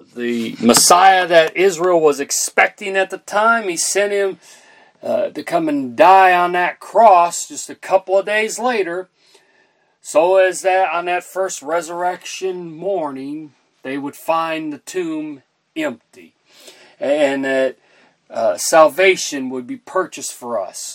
the Messiah that Israel was expecting at the time. He sent him to come and die on that cross just a couple of days later, so as that on that first resurrection morning, they would find the tomb empty, and that salvation would be purchased for us.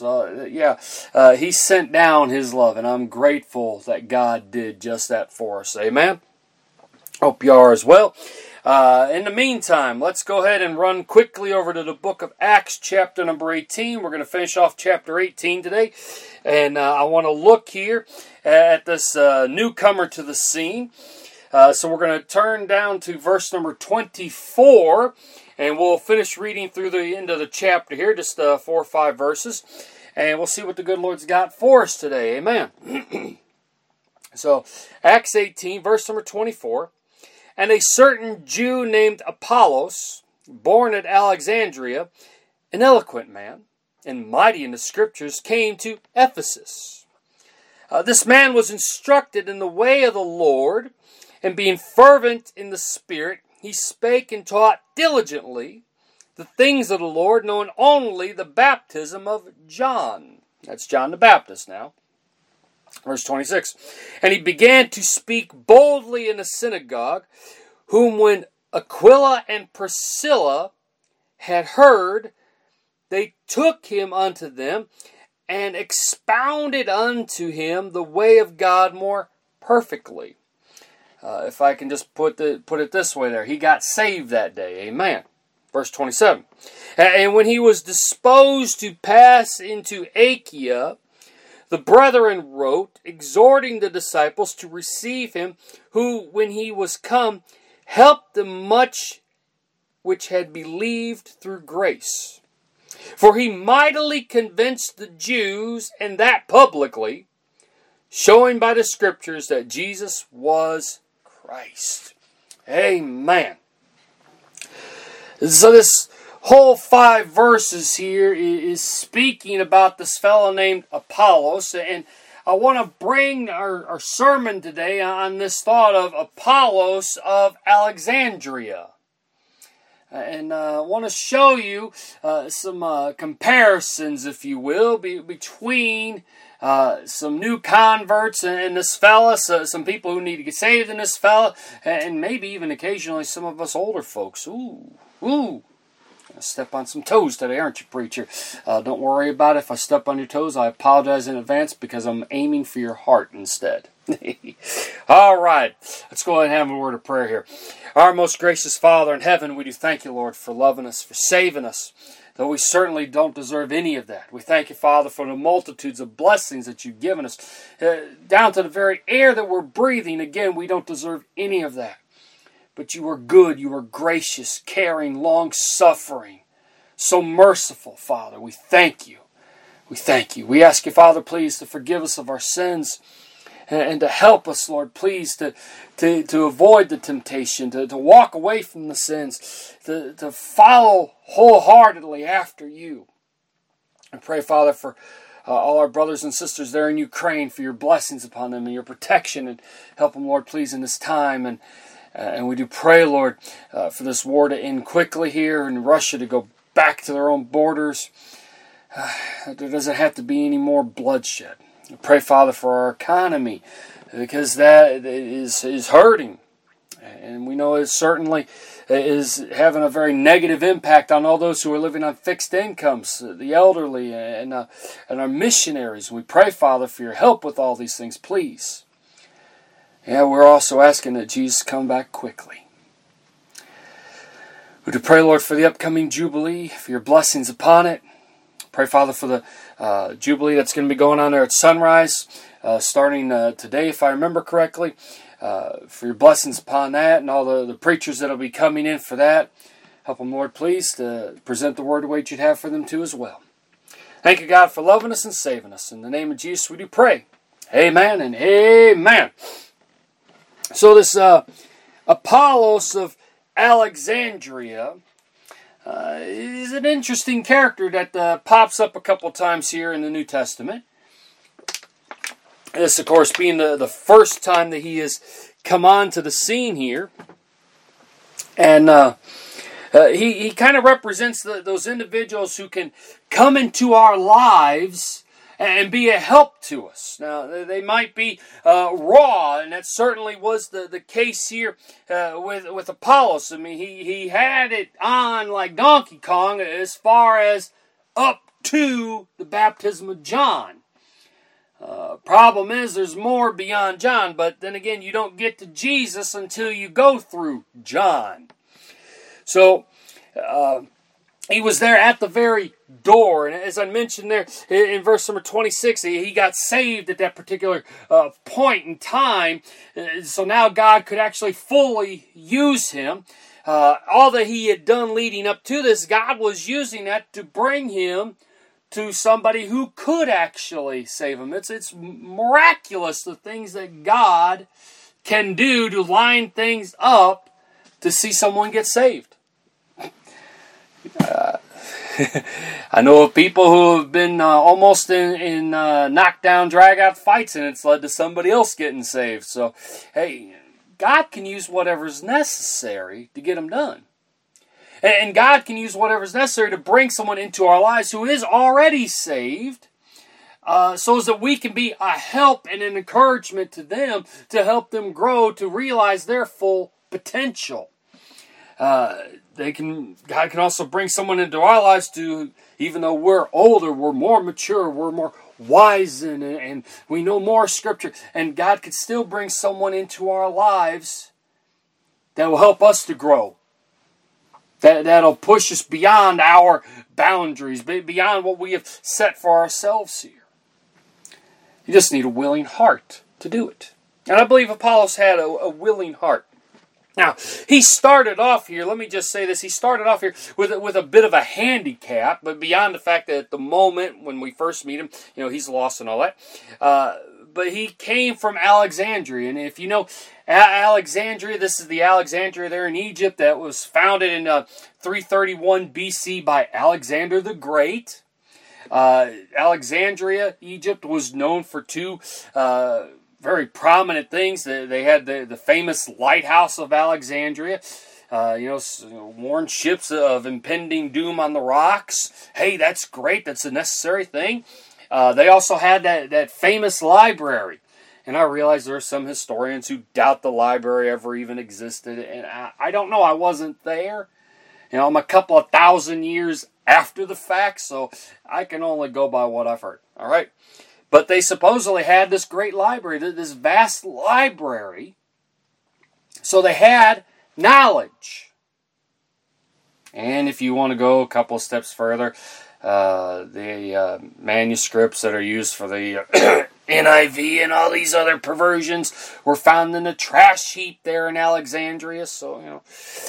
He sent down His love, and I'm grateful that God did just that for us. Amen. Hope you are as well. In the meantime, let's go ahead and run quickly over to the book of Acts, chapter number 18. We're going to finish off chapter 18 today. And I want to look here at this newcomer to the scene. So we're going to turn down to verse number 24. And we'll finish reading through the end of the chapter here, just 4 or 5 verses. And we'll see what the good Lord's got for us today. Amen. So, Acts 18, verse number 24. And a certain Jew named Apollos, born at Alexandria, an eloquent man, and mighty in the Scriptures, came to Ephesus. This man was instructed in the way of the Lord, and being fervent in the Spirit, he spake and taught diligently the things of the Lord, knowing only the baptism of John. That's John the Baptist now. Verse 26, and he began to speak boldly in the synagogue, whom when Aquila and Priscilla had heard, they took him unto them, and expounded unto him the way of God more perfectly. If I can just put it this way there, he got saved that day. Amen. Verse 27, and when he was disposed to pass into Achaia, the brethren wrote, exhorting the disciples to receive him, who, when he was come, helped them much which had believed through grace. For he mightily convinced the Jews, and that publicly, showing by the Scriptures that Jesus was Christ. Amen. So this whole 5 verses here is speaking about this fellow named Apollos, and I want to bring our sermon today on this thought of Apollos of Alexandria. And I want to show you some comparisons, if you will, between some new converts and this fella, some people who need to get saved in this fella, and maybe even occasionally some of us older folks. Ooh. Step on some toes today, aren't you, preacher? Don't worry about it. If I step on your toes, I apologize in advance because I'm aiming for your heart instead. All right. Let's go ahead and have a word of prayer here. Our most gracious Father in heaven, we do thank you, Lord, for loving us, for saving us, though we certainly don't deserve any of that. We thank you, Father, for the multitudes of blessings that you've given us, down to the very air that we're breathing. Again, we don't deserve any of that. But you are good, you are gracious, caring, long-suffering, so merciful, Father. We thank you. We thank you. We ask you, Father, please, to forgive us of our sins and to help us, Lord, please, to avoid the temptation, to walk away from the sins, to follow wholeheartedly after you. I pray, Father, for all our brothers and sisters there in Ukraine, for your blessings upon them and your protection, and help them, Lord, please, in this time. And we do pray, Lord, for this war to end quickly here and Russia to go back to their own borders. There doesn't have to be any more bloodshed. We pray, Father, for our economy, because that is hurting. And we know it certainly is having a very negative impact on all those who are living on fixed incomes, the elderly and our missionaries. We pray, Father, for your help with all these things, please. Yeah, we're also asking that Jesus come back quickly. We do pray, Lord, for the upcoming Jubilee, for your blessings upon it. Pray, Father, for the Jubilee that's going to be going on there at sunrise, starting today, if I remember correctly. For your blessings upon that and all the preachers that will be coming in for that. Help them, Lord, please, to present the word the way you'd have for them too as well. Thank you, God, for loving us and saving us. In the name of Jesus, we do pray. Amen and amen. So this Apollos of Alexandria is an interesting character that pops up a couple times here in the New Testament. This, of course, being the first time that he has come onto the scene here. And he kind of represents those individuals who can come into our lives and be a help to us. Now, they might be raw, and that certainly was the case here with Apollos. I mean, he had it on like Donkey Kong as far as up to the baptism of John. Problem is, there's more beyond John, but then again, you don't get to Jesus until you go through John. So, he was there at the very door, and as I mentioned there in verse number 26, he got saved at that particular point in time, so now God could actually fully use him. All that he had done leading up to this, God was using that to bring him to somebody who could actually save him. It's miraculous the things that God can do to line things up to see someone get saved. I know of people who have been almost in knockdown, drag-out fights, and it's led to somebody else getting saved. So, hey, God can use whatever's necessary to get them done. And God can use whatever's necessary to bring someone into our lives who is already saved, so as that we can be a help and an encouragement to them to help them grow to realize their full potential. God can also bring someone into our lives to, even though we're older, we're more mature, we're more wise, and we know more Scripture, and God can still bring someone into our lives that will help us to grow. That'll push us beyond our boundaries, beyond what we have set for ourselves here. You just need a willing heart to do it. And I believe Apollos had a willing heart. Now, he started off here, let me just say this, he started off here with a bit of a handicap, but beyond the fact that at the moment when we first meet him, he's lost and all that, but he came from Alexandria, and if you know Alexandria, this is the Alexandria there in Egypt that was founded in 331 BC by Alexander the Great. Alexandria, Egypt, was known for two very prominent things. They had the famous lighthouse of Alexandria. Warned ships of impending doom on the rocks. Hey, that's great. That's a necessary thing. They also had that famous library. And I realize there are some historians who doubt the library ever even existed. And I don't know. I wasn't there. I'm a couple of thousand years after the fact, so I can only go by what I've heard. All right? But they supposedly had this great library, this vast library. So they had knowledge. And if you want to go a couple of steps further, the manuscripts that are used for the NIV and all these other perversions were found in a trash heap there in Alexandria. So,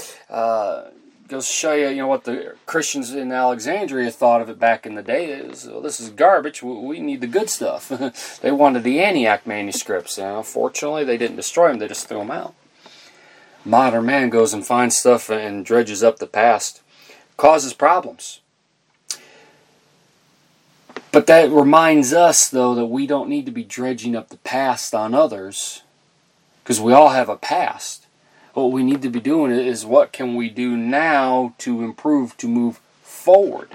goes to show you, what the Christians in Alexandria thought of it back in the day. This is garbage. We need the good stuff. They wanted the Antioch manuscripts. Fortunately, they didn't destroy them. They just threw them out. Modern man goes and finds stuff and dredges up the past. Causes problems. But that reminds us, though, that we don't need to be dredging up the past on others, because we all have a past. What we need to be doing is what can we do now to improve, to move forward.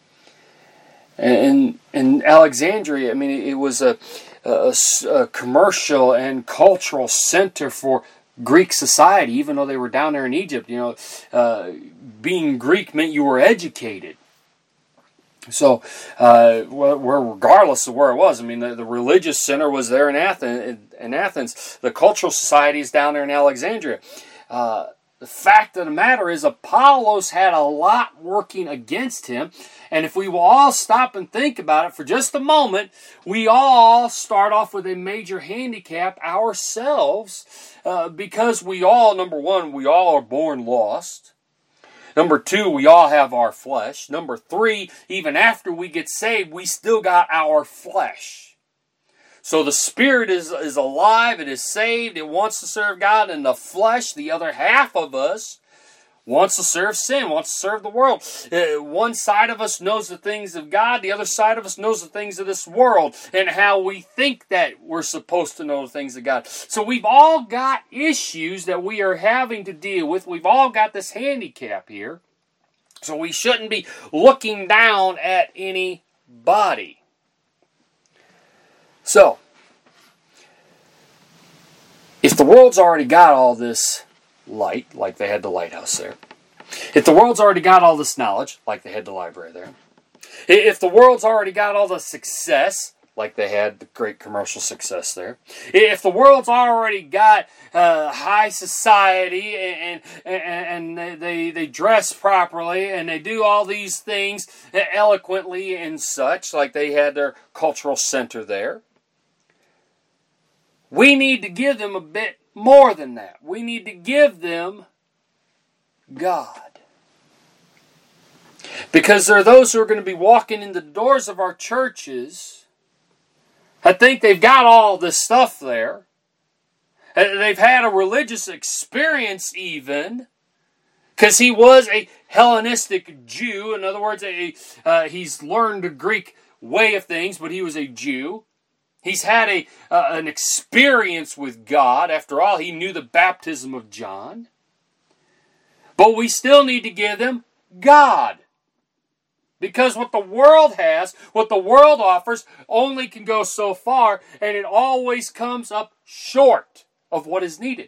And Alexandria, it was a commercial and cultural center for Greek society, even though they were down there in Egypt. Being Greek meant you were educated. So, regardless of where it was, the religious center was there in Athens. The cultural society is down there in Alexandria. The fact of the matter is Apollos had a lot working against him. And if we will all stop and think about it for just a moment, we all start off with a major handicap ourselves, because we all, number one, we all are born lost. Number two, we all have our flesh. Number three, even after we get saved, we still got our flesh. So the spirit is alive, it is saved, it wants to serve God, and the flesh, the other half of us, wants to serve sin, wants to serve the world. One side of us knows the things of God. The other side of us knows the things of this world and how we think that we're supposed to know the things of God. So we've all got issues that we are having to deal with. We've all got this handicap here. So we shouldn't be looking down at anybody. So, if the world's already got all this light, like they had the lighthouse there, if the world's already got all this knowledge, like they had the library there, if the world's already got all the success, like they had the great commercial success there, if the world's already got high society and they dress properly and they do all these things eloquently and such, like they had their cultural center there, we need to give them a bit more than that. We need to give them God. Because there are those who are going to be walking in the doors of our churches that think they've got all this stuff there. They've had a religious experience even. Because he was a Hellenistic Jew. In other words, he's learned the Greek way of things, but he was a Jew. He's had an experience with God. After all, he knew the baptism of John. But we still need to give them God. Because what the world has, what the world offers, only can go so far, and it always comes up short of what is needed.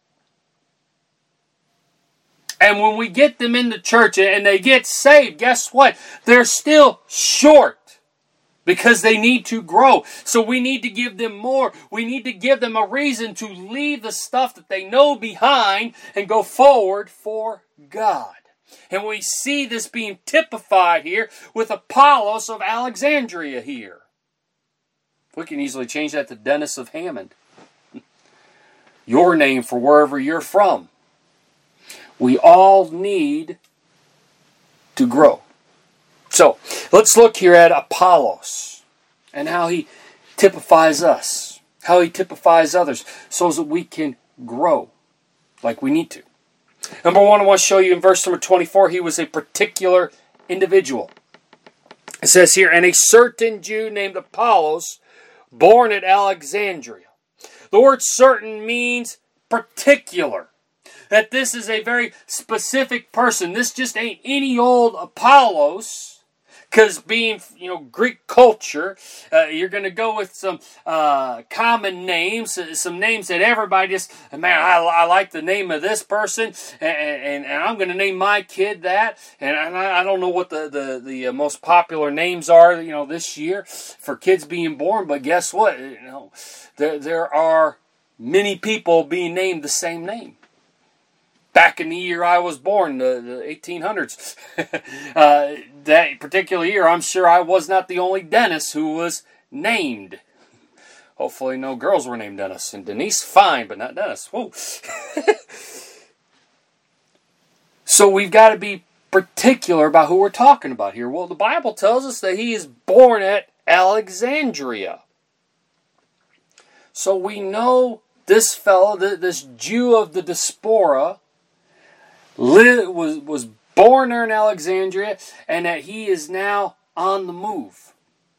And when we get them in the church and they get saved, guess what? They're still short. Because they need to grow. So we need to give them more. We need to give them a reason to leave the stuff that they know behind and go forward for God. And we see this being typified here with Apollos of Alexandria here. We can easily change that to Dennis of Hammond. Your name for wherever you're from. We all need to grow. So, let's look here at Apollos and how he typifies us, how he typifies others, so that we can grow like we need to. Number one, I want to show you in verse number 24, he was a particular individual. It says here, and a certain Jew named Apollos, born at Alexandria. The word certain means particular. That this is a very specific person. This just ain't any old Apollos. Because being, Greek culture, you're going to go with some common names, some names that everybody just, man, I like the name of this person, and I'm going to name my kid that. And I don't know what the most popular names are, this year for kids being born. But guess what? There are many people being named the same name. Back in the year I was born, the 1800s, that particular year, I'm sure I was not the only Dennis who was named. Hopefully no girls were named Dennis. And Denise, fine, but not Dennis. Whoa. So we've got to be particular about who we're talking about here. Well, the Bible tells us that he is born at Alexandria. So we know this fellow, this Jew of the diaspora, was born there in Alexandria, and that he is now on the move.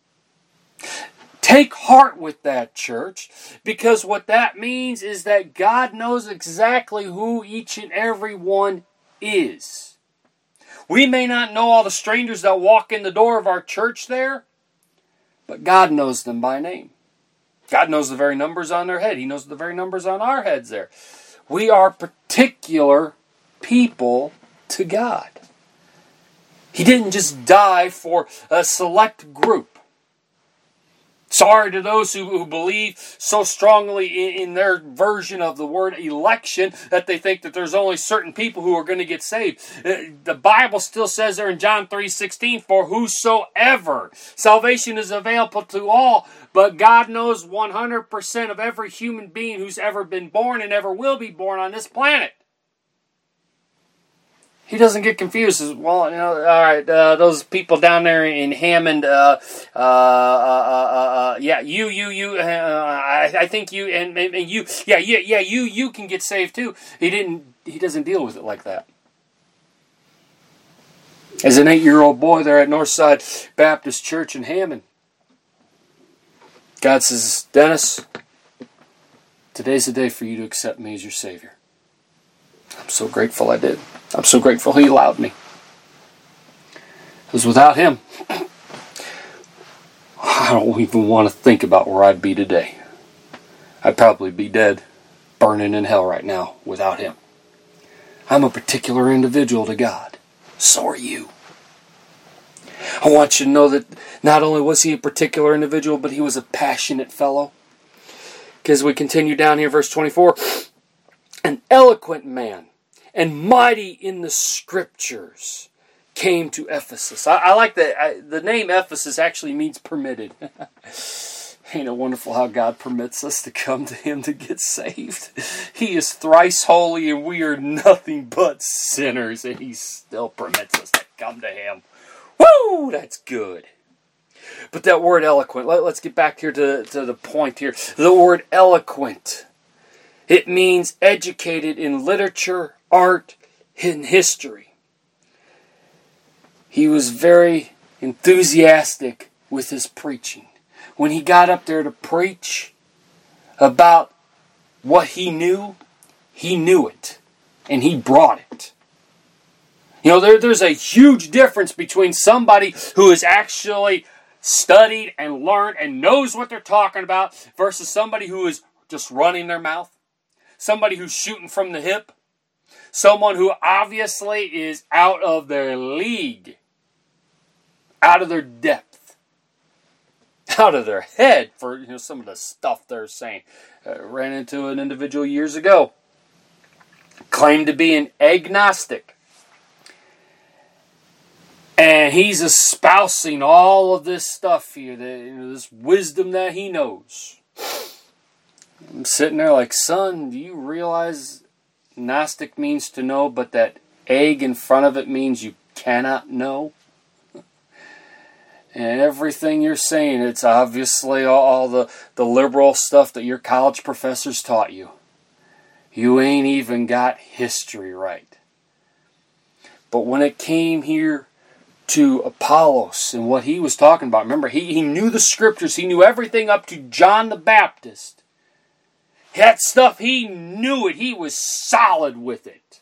Take heart with that, church, because what that means is that God knows exactly who each and every one is. We may not know all the strangers that walk in the door of our church there, but God knows them by name. God knows the very numbers on their head. He knows the very numbers on our heads there. We are particular people to God. He didn't just die for a select group. Sorry to those who believe so strongly in their version of the word election that they think that there's only certain people who are going to get saved. The Bible still says there in John 3:16, for whosoever. Salvation is available to all, but God knows 100% of every human being who's ever been born and ever will be born on this planet. He doesn't get confused. Well, all right, those people down there in Hammond, I think you, and you, you can get saved too. He doesn't deal with it like that. As an 8-year-old boy there at Northside Baptist Church in Hammond, God says, Dennis, today's the day for you to accept me as your Savior. I'm so grateful I did. I'm so grateful He allowed me. Because without Him, I don't even want to think about where I'd be today. I'd probably be dead, burning in hell right now without Him. I'm a particular individual to God. So are you. I want you to know that not only was He a particular individual, but He was a passionate fellow. Because we continue down here, verse 24. An eloquent man and mighty in the Scriptures came to Ephesus. I like that. The name Ephesus actually means permitted. Ain't it wonderful how God permits us to come to Him to get saved? He is thrice holy and we are nothing but sinners, and He still permits us to come to Him. Woo! That's good. But that word eloquent, let's get back here to the point here. The word eloquent, it means educated in literature, art, and history. He was very enthusiastic with his preaching. When he got up there to preach about what he knew it. And he brought it. You know, there's a huge difference between somebody who has actually studied and learned and knows what they're talking about versus somebody who is just running their mouth. Somebody who's shooting from the hip. Someone who obviously is out of their league. Out of their depth. Out of their head for some of the stuff they're saying. Ran into an individual years ago. Claimed to be an agnostic. And he's espousing all of this stuff here. This wisdom that he knows. I'm sitting there like, son, do you realize Gnostic means to know, but that egg in front of it means you cannot know? And everything you're saying, it's obviously all the liberal stuff that your college professors taught you. You ain't even got history right. But when it came here to Apollos and what he was talking about, remember, he knew the Scriptures. He knew everything up to John the Baptist. That stuff, he knew it. He was solid with it.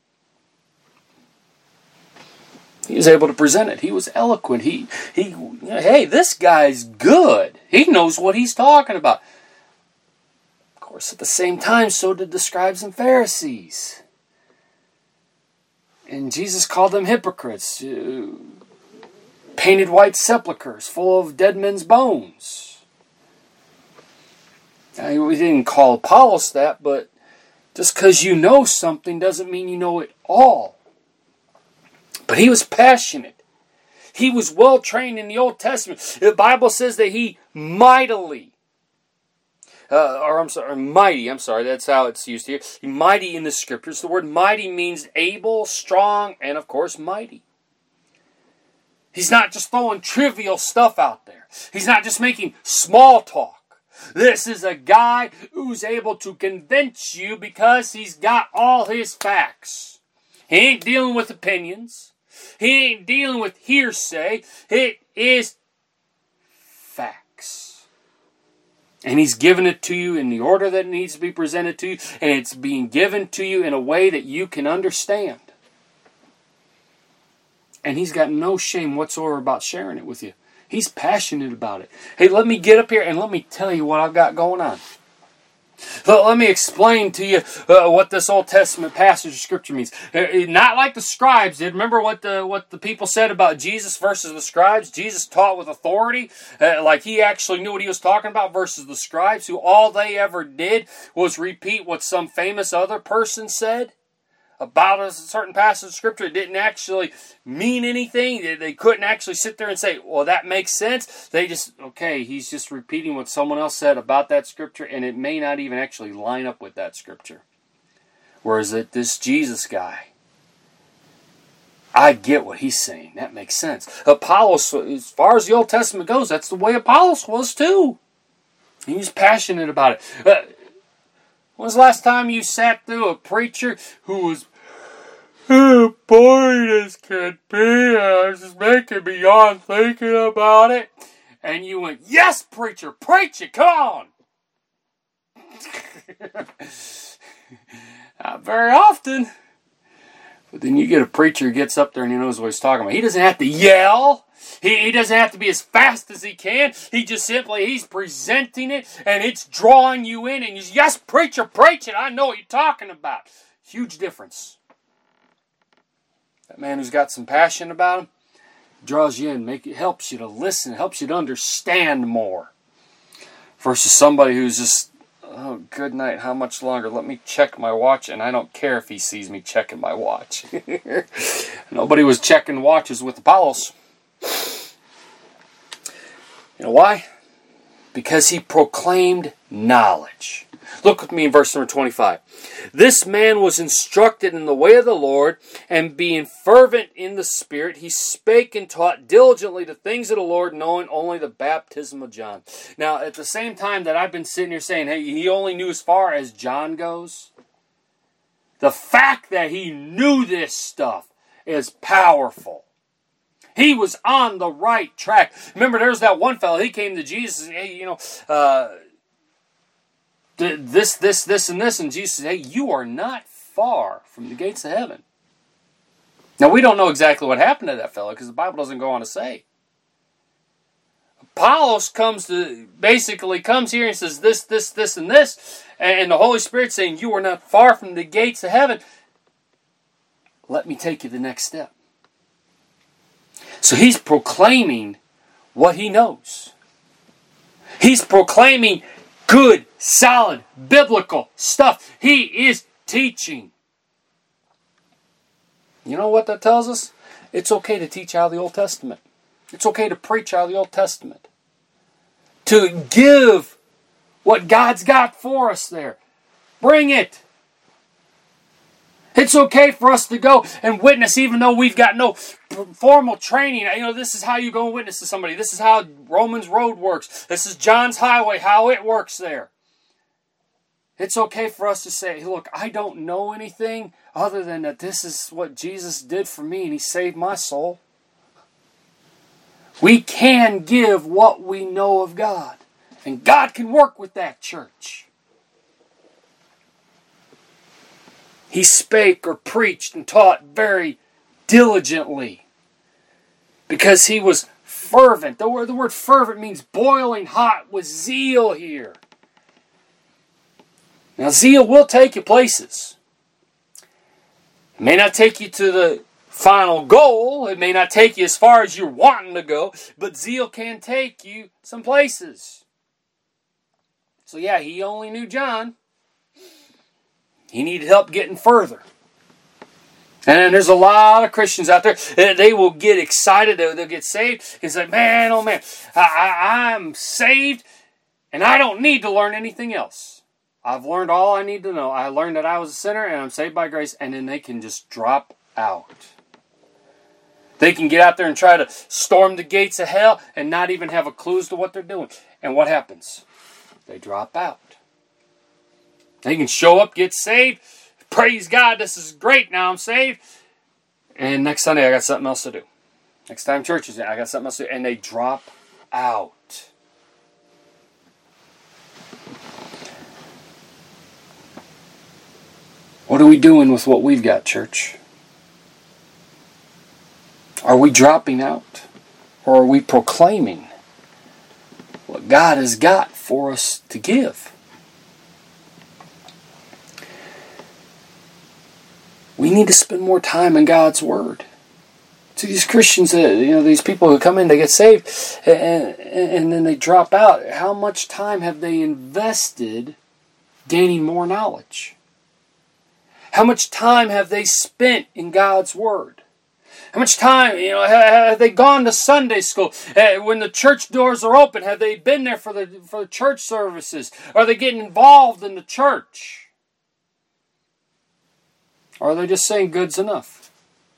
He was able to present it. He was eloquent. Hey, this guy's good. He knows what he's talking about. Of course, at the same time, so did the scribes and Pharisees. And Jesus called them hypocrites. Painted white sepulchres full of dead men's bones. Now, we didn't call Apollos that, but just because you know something doesn't mean you know it all. But he was passionate. He was well trained in the Old Testament. The Bible says that he mighty. That's how it's used here. Mighty in the Scriptures. The word mighty means able, strong, and of course mighty. He's not just throwing trivial stuff out there. He's not just making small talk. This is a guy who's able to convince you because he's got all his facts. He ain't dealing with opinions. He ain't dealing with hearsay. It is facts. And he's giving it to you in the order that it needs to be presented to you. And it's being given to you in a way that you can understand. And he's got no shame whatsoever about sharing it with you. He's passionate about it. Hey, let me get up here and let me tell you what I've got going on. Let me explain to you what this Old Testament passage of Scripture means. Not like the scribes did. Remember what the people said about Jesus versus the scribes? Jesus taught with authority, like he actually knew what he was talking about, versus the scribes, who all they ever did was repeat what some famous other person said about a certain passage of Scripture. It didn't actually mean anything. They couldn't actually sit there and say, well, that makes sense. They just, okay, he's just repeating what someone else said about that Scripture, and it may not even actually line up with that Scripture. Whereas this Jesus guy, I get what he's saying. That makes sense. Apollos, as far as the Old Testament goes, that's the way Apollos was too. He was passionate about it. When was the last time you sat through a preacher who was boring as can be. It's just making me yawn thinking about it. And you went, yes, preacher, preach it, come on. Not very often. But then you get a preacher who gets up there and he knows what he's talking about. He doesn't have to yell. He doesn't have to be as fast as he can. He's presenting it and it's drawing you in. And you say, yes, preacher, preach it. I know what you're talking about. Huge difference. That man who's got some passion about him draws you in, helps you to listen, helps you to understand more. Versus somebody who's just, oh, good night, how much longer? Let me check my watch, and I don't care if he sees me checking my watch. Nobody was checking watches with Apollos. You know why? Because he proclaimed knowledge. Look with me in verse number 25. This man was instructed in the way of the Lord, and being fervent in the Spirit, he spake and taught diligently the things of the Lord, knowing only the baptism of John. Now, at the same time that I've been sitting here saying, hey, he only knew as far as John goes, the fact that he knew this stuff is powerful. He was on the right track. Remember, there's that one fellow, he came to Jesus, hey, this, and this. And Jesus said, hey, you are not far from the gates of heaven. Now, we don't know exactly what happened to that fellow because the Bible doesn't go on to say. Apollos comes here and says this, and this. And the Holy Spirit saying, you are not far from the gates of heaven. Let me take you the next step. So he's proclaiming what he knows. He's proclaiming good, solid, biblical stuff. He is teaching. You know what that tells us? It's okay to teach out of the Old Testament. It's okay to preach out of the Old Testament. To give what God's got for us there. Bring it. It's okay for us to go and witness even though we've got no formal training. This is how you go and witness to somebody. This is how Romans Road works. This is John's Highway, how it works there. It's okay for us to say, look, I don't know anything other than that this is what Jesus did for me and He saved my soul. We can give what we know of God. And God can work with that church. He spake or preached and taught very diligently because he was fervent. The word fervent means boiling hot with zeal here. Now, zeal will take you places. It may not take you to the final goal. It may not take you as far as you're wanting to go, but zeal can take you some places. So yeah, he only knew John. He needed help getting further. And there's a lot of Christians out there, they will get excited, they'll get saved, and say, man, oh man, I'm saved, and I don't need to learn anything else. I've learned all I need to know. I learned that I was a sinner, and I'm saved by grace, and then they can just drop out. They can get out there and try to storm the gates of hell, and not even have a clue as to what they're doing. And what happens? They drop out. They can show up, get saved. Praise God, this is great. Now I'm saved. And next Sunday, I got something else to do. Next time church is in, I got something else to do. And they drop out. What are we doing with what we've got, church? Are we dropping out? Or are we proclaiming what God has got for us to give? We need to spend more time in God's Word. To these Christians, these people who come in, they get saved, and then they drop out. How much time have they invested gaining more knowledge? How much time have they spent in God's Word? How much time, have they gone to Sunday school? When the church doors are open, have they been there for the church services? Are they getting involved in the church? Or are they just saying good's enough?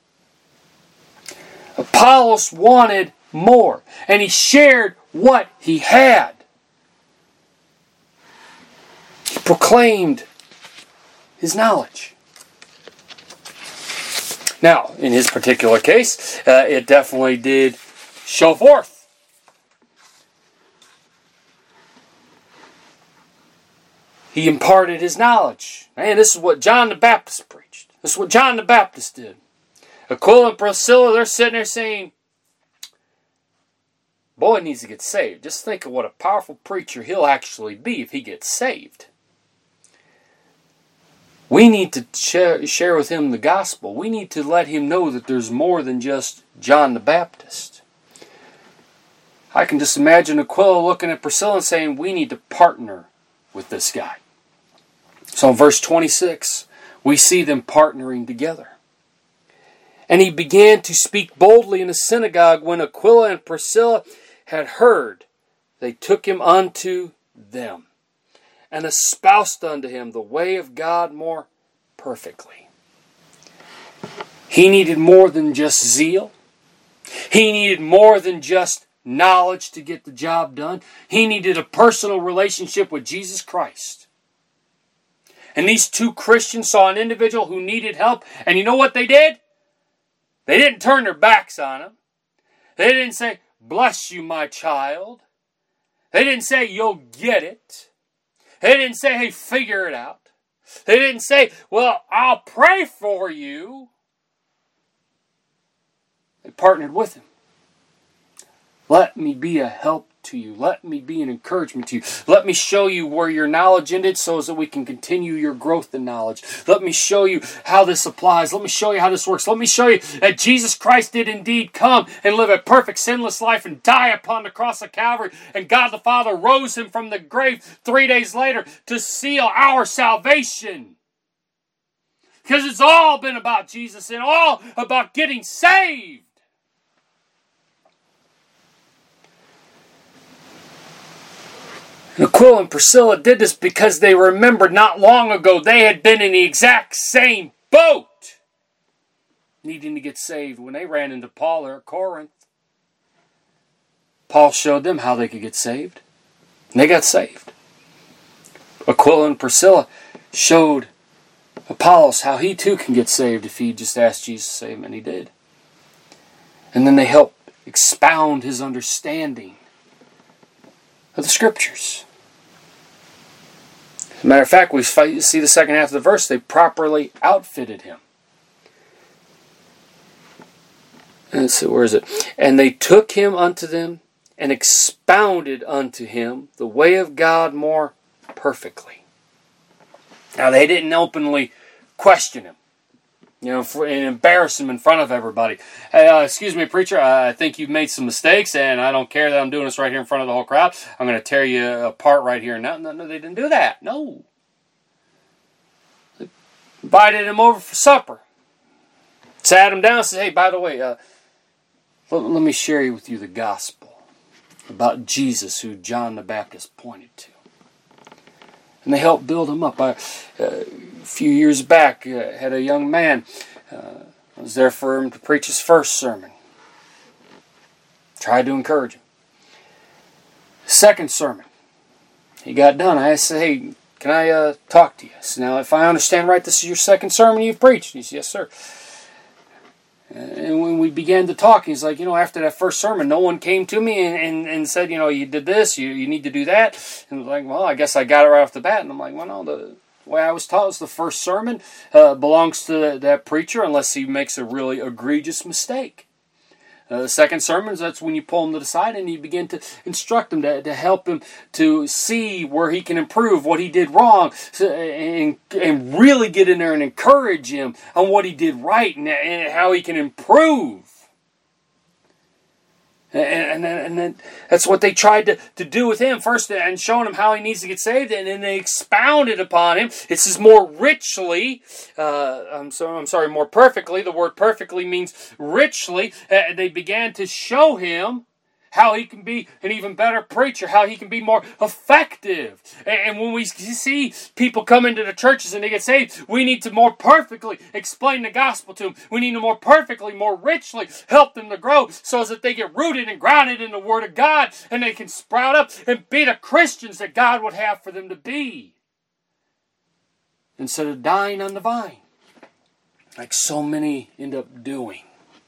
Apollos wanted more, and he shared what he had. He proclaimed his knowledge. Now, in his particular case, it definitely did show forth. He imparted his knowledge. Man, this is what John the Baptist preached. This is what John the Baptist did. Aquila and Priscilla, they're sitting there saying, boy needs to get saved. Just think of what a powerful preacher he'll actually be if he gets saved. We need to share with him the gospel. We need to let him know that there's more than just John the Baptist. I can just imagine Aquila looking at Priscilla and saying, we need to partner with this guy. So in verse 26, we see them partnering together. And he began to speak boldly in the synagogue. When Aquila and Priscilla had heard, they took him unto them, and espoused unto him the way of God more perfectly. He needed more than just zeal. He needed more than just knowledge to get the job done. He needed a personal relationship with Jesus Christ. And these two Christians saw an individual who needed help, and you know what they did? They didn't turn their backs on him. They didn't say, bless you, my child. They didn't say, you'll get it. They didn't say, hey, figure it out. They didn't say, well, I'll pray for you. They partnered with him. Let me be a help to you. Let me be an encouragement to you. Let me show you where your knowledge ended so that we can continue your growth in knowledge. Let me show you how this applies. Let me show you how this works. Let me show you that Jesus Christ did indeed come and live a perfect sinless life and die upon the cross of Calvary. And God the Father rose him from the grave 3 days later to seal our salvation. Because it's all been about Jesus and all about getting saved. Aquila and Priscilla did this because they remembered not long ago they had been in the exact same boat, needing to get saved when they ran into Paul there at Corinth. Paul showed them how they could get saved, and they got saved. Aquila and Priscilla showed Apollos how he too can get saved if he just asked Jesus to save him, and he did. And then they helped expound his understanding of the Scriptures. As a matter of fact, we see the second half of the verse, they properly outfitted him. And so, where is it? And they took him unto them and expounded unto him the way of God more perfectly. Now, they didn't openly question him, and embarrass him in front of everybody. Hey, excuse me, preacher, I think you've made some mistakes, and I don't care that I'm doing this right here in front of the whole crowd. I'm going to tear you apart right here. No, they didn't do that. No. They invited him over for supper. Sat him down and said, hey, by the way, let me share with you the gospel about Jesus, who John the Baptist pointed to. And they helped build him up. A few years back, had a young man. I was there for him to preach his first sermon. Tried to encourage him. Second sermon, he got done. I said, hey, can I talk to you? So now, if I understand right, this is your second sermon you've preached. He said, yes, sir. And when we began to talk, he's like, after that first sermon, no one came to me and said, you did this, you need to do that. And I was like, well, I guess I got it right off the bat. And I'm like, well, no, the way I was taught is the first sermon belongs to that preacher unless he makes a really egregious mistake. The second sermon, that's when you pull him to the side and you begin to instruct him, to help him to see where he can improve, what he did wrong, and really get in there and encourage him on what he did right and how he can improve. And then that's what they tried to do with him first, and showing him how he needs to get saved, and then they expounded upon him. It says more richly, more perfectly. The word perfectly means richly. They began to show him how he can be an even better preacher, how he can be more effective. And when we see people come into the churches and they get saved, we need to more perfectly explain the gospel to them. We need to more perfectly, more richly help them to grow so that they get rooted and grounded in the Word of God and they can sprout up and be the Christians that God would have for them to be, instead of dying on the vine. like so many end up doing.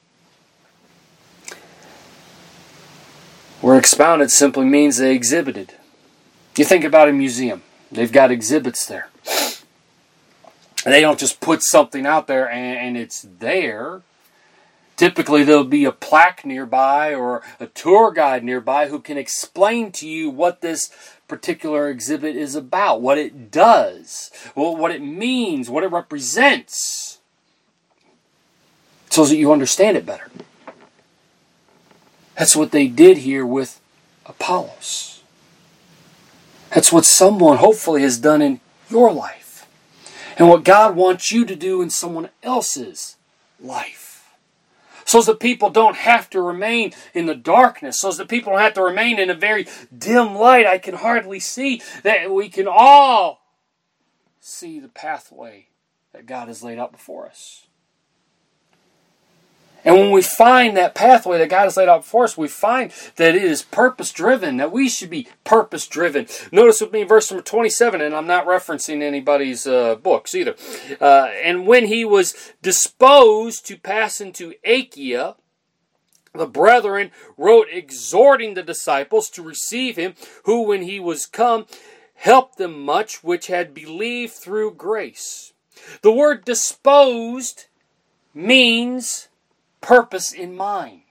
Where expounded simply means they exhibited. You think about a museum. They've got exhibits there. And they don't just put something out there and it's there. Typically there'll be a plaque nearby or a tour guide nearby who can explain to you what this particular exhibit is about, what it does, what it means, what it represents, so that you understand it better. That's what they did here with Apollos. That's what someone hopefully has done in your life. And what God wants you to do in someone else's life. So that people don't have to remain in the darkness. So that people don't have to remain in a very dim light I can hardly see. That we can all see the pathway that God has laid out before us. And when we find that pathway that God has laid out for us, we find that it is purpose-driven, that we should be purpose-driven. Notice with me verse number 27, and I'm not referencing anybody's books either. And when he was disposed to pass into Achaia, the brethren wrote exhorting the disciples to receive him, who when he was come, helped them much which had believed through grace. The word disposed means purpose in mind.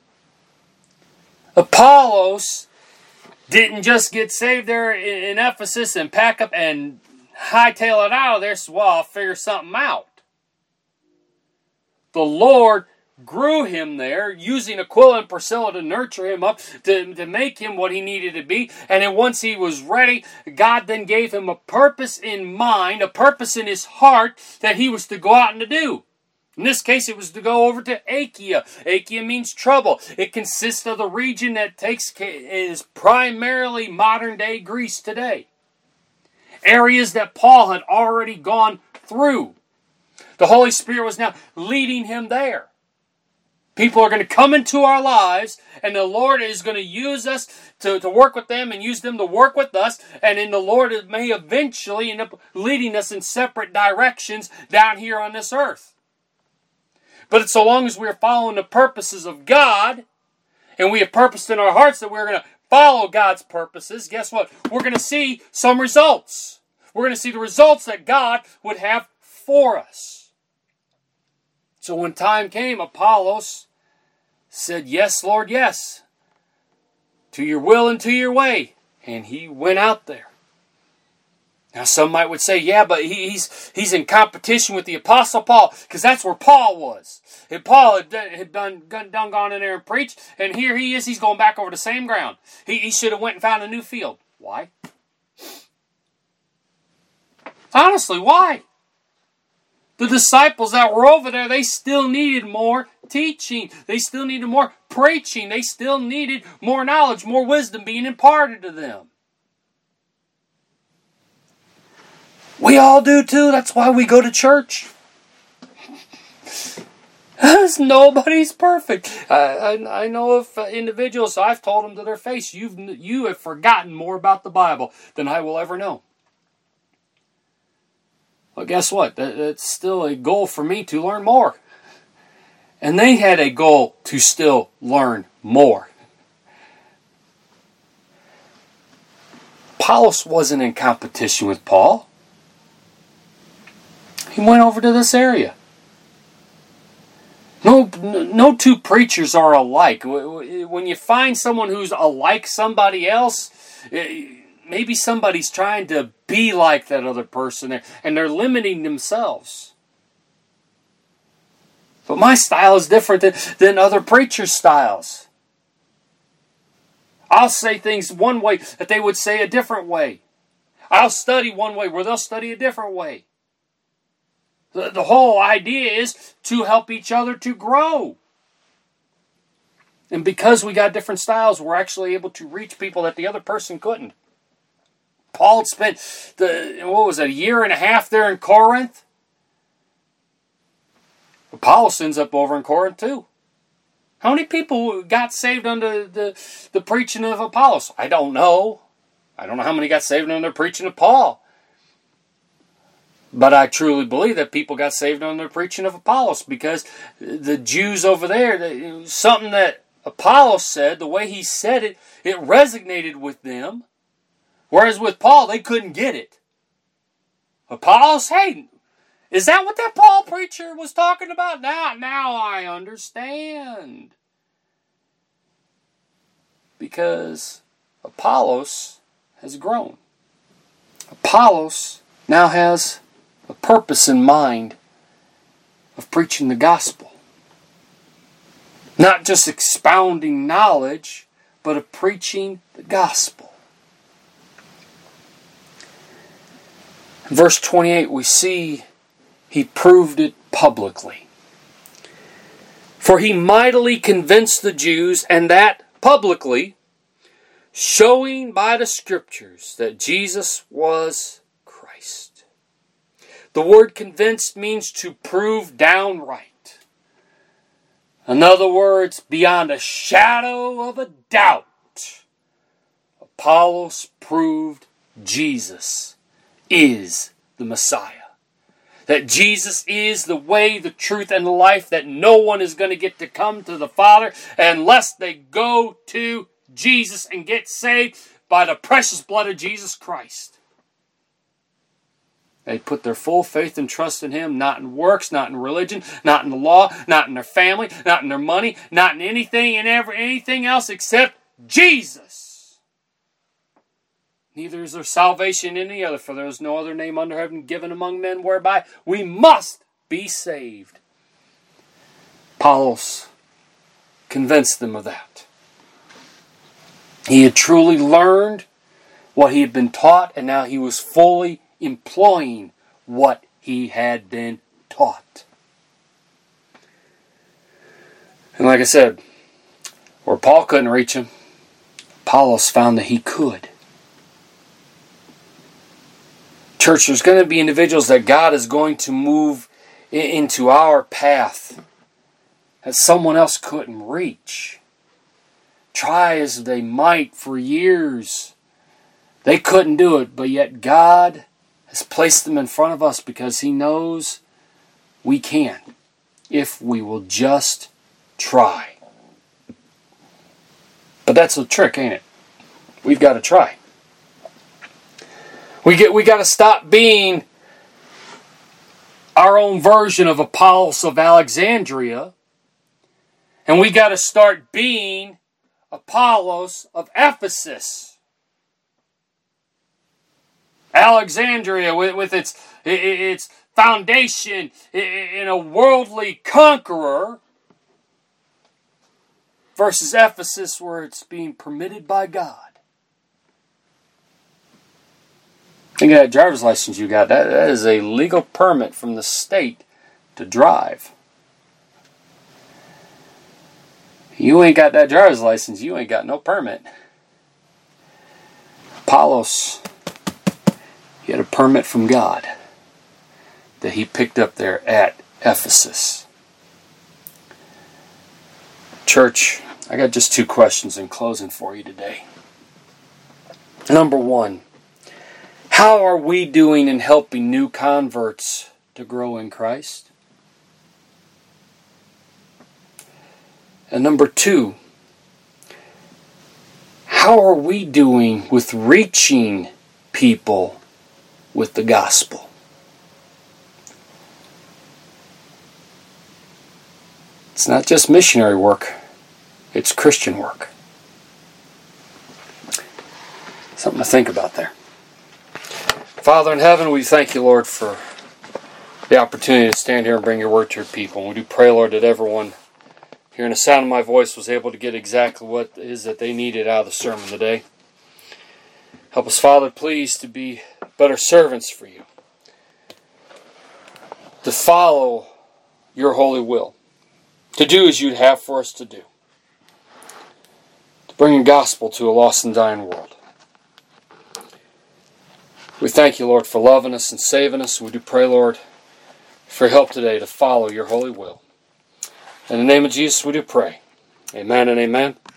Apollos didn't just get saved there in Ephesus and pack up and hightail it out of there, so well, I'll figure something out. The Lord grew him there, using Aquila and Priscilla to nurture him up, to make him what he needed to be. And then once he was ready, God then gave him a purpose in mind, a purpose in his heart that he was to go out and to do. In this case, it was to go over to Achaia. Achaia means trouble. It consists of the region that is primarily modern-day Greece today. Areas that Paul had already gone through. The Holy Spirit was now leading him there. People are going to come into our lives, and the Lord is going to use us to work with them and use them to work with us. And then the Lord may eventually end up leading us in separate directions down here on this earth. But so long as we're following the purposes of God, and we have purposed in our hearts that we're going to follow God's purposes, guess what? We're going to see some results. We're going to see the results that God would have for us. So when time came, Apollos said, "Yes, Lord, yes, to your will and to your way." And he went out there. Now some would say, yeah, but he's in competition with the Apostle Paul, because that's where Paul was. And Paul had gone in there and preached, and here he is, he's going back over the same ground. He should have went and found a new field. Why? Honestly, why? The disciples that were over there, they still needed more teaching. They still needed more preaching. They still needed more knowledge, more wisdom being imparted to them. We all do too. That's why we go to church. Nobody's perfect. I know of individuals, I've told them to their face, you have forgotten more about the Bible than I will ever know. Well, guess what? That's still a goal for me to learn more. And they had a goal to still learn more. Apollos wasn't in competition with Paul. He went over to this area. No two preachers are alike. When you find someone who's alike somebody else, maybe somebody's trying to be like that other person, and they're limiting themselves. But my style is different than other preachers' styles. I'll say things one way that they would say a different way. I'll study one way where they'll study a different way. The whole idea is to help each other to grow. And because we got different styles, we're actually able to reach people that the other person couldn't. Paul had spent, a year and a half there in Corinth? Apollos ends up over in Corinth too. How many people got saved under the preaching of Apollos? I don't know. I don't know how many got saved under the preaching of Paul. But I truly believe that people got saved on the preaching of Apollos, because the Jews over there, something that Apollos said, the way he said it, it resonated with them. Whereas with Paul, they couldn't get it. Apollos, hey, is that what that Paul preacher was talking about? Now I understand. Because Apollos has grown. Apollos now has a purpose in mind of preaching the gospel. Not just expounding knowledge, but of preaching the gospel. In verse 28, we see he proved it publicly. For he mightily convinced the Jews, and that publicly, showing by the Scriptures that Jesus was Christ. The word convinced means to prove downright. In other words, beyond a shadow of a doubt, Apollos proved Jesus is the Messiah. That Jesus is the way, the truth, and the life, that no one is going to get to come to the Father unless they go to Jesus and get saved by the precious blood of Jesus Christ. They put their full faith and trust in Him, not in works, not in religion, not in the law, not in their family, not in their money, not in anything and anything else except Jesus. Neither is there salvation in any other, for there is no other name under heaven given among men whereby we must be saved. Apollos convinced them of that. He had truly learned what he had been taught, and now he was fully employing what he had been taught. And like I said, where Paul couldn't reach him, Apollos found that he could. Church, there's going to be individuals that God is going to move into our path that someone else couldn't reach. Try as they might for years, they couldn't do it, but yet God has placed them in front of us because He knows we can, if we will just try. But that's the trick, ain't it? We've got to try. We got to stop being our own version of Apollos of Alexandria, and we got to start being Apollos of Ephesus. Alexandria with its foundation in a worldly conqueror versus Ephesus where it's being permitted by God. Think of that driver's license you got. That is a legal permit from the state to drive. You ain't got that driver's license, you ain't got no permit. Apollos, he had a permit from God that he picked up there at Ephesus. Church, I got just 2 questions in closing for you today. Number 1, how are we doing in helping new converts to grow in Christ? And number 2, how are we doing with reaching people with the gospel? It's not just missionary work, it's Christian work. Something to think about there. Father in heaven, we thank you, Lord, for the opportunity to stand here and bring your word to your people. And we do pray, Lord, that everyone hearing the sound of my voice was able to get exactly what it is that they needed out of the sermon today. Help us, Father, please, to be better servants for you, to follow your holy will, to do as you'd have for us to do, to bring your gospel to a lost and dying world. We thank you, Lord, for loving us and saving us. We do pray, Lord, for help today to follow your holy will. In the name of Jesus, we do pray. Amen and amen.